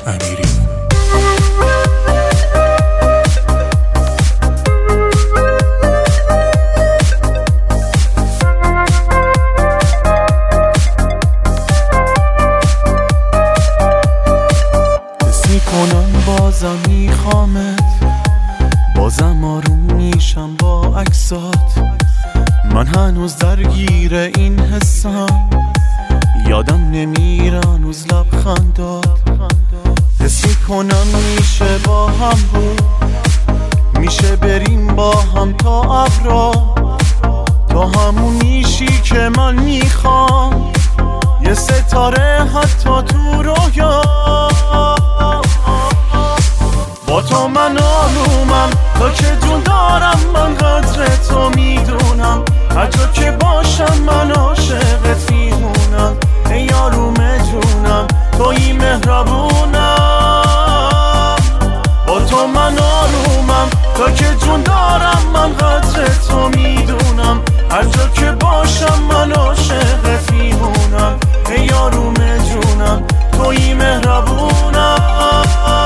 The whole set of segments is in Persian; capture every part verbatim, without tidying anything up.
امیری. حس میکنم بازم میخوامت، بازم آروم میشم با عکسات. من هنوز درگیر این حسم، یادم نمیره هنوز لبخندات. حس میکنم میشه با هم بود، میشه بریم با هم تا ابرا، تا همون میشی که من میخوام، یه ستاره حتی تو رویا. با تو من آرومم، تا که جون دارم من قدر تو میدونم. هر جا که باشم من عاشقت میمونم. ای آروم جونم تویی مهربونم. با تو من آرومم، تا که جون دارم من قدر تو میدونم. هر جا که باشم من عاشقت میمونم. ای آروم جونم تویی مهربونم.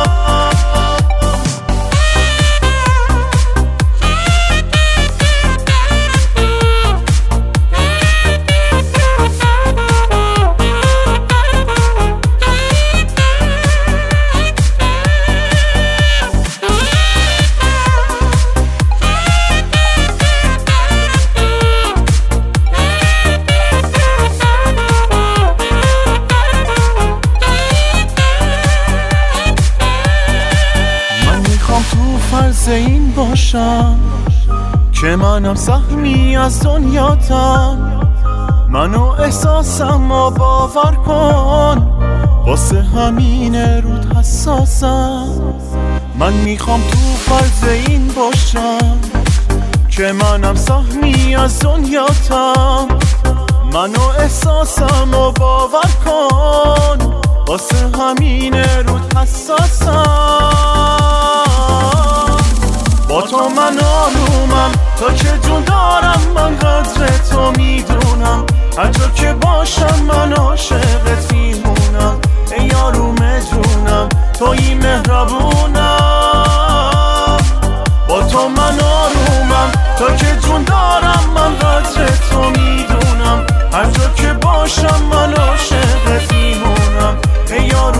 فرض این باشم که منم سهمی از دنیاتم. منو احساسم و باور کن، واسه همین رود حساسم. من میخوام تو فرض این باشم که منم سهمی از دنیاتم. منو احساسم و باور کن، واسه همین رود حساسم. با تو من آرومم، تا که جون دارم من قدر تو میدونم. هر جا که باشم من عاشقت میمونم. ای آروم جونم تویی مهربونم. با تو من آرومم، تا که جون دارم من قدر تو میدونم. هر جا که باشم من عاشقت میمونم. ای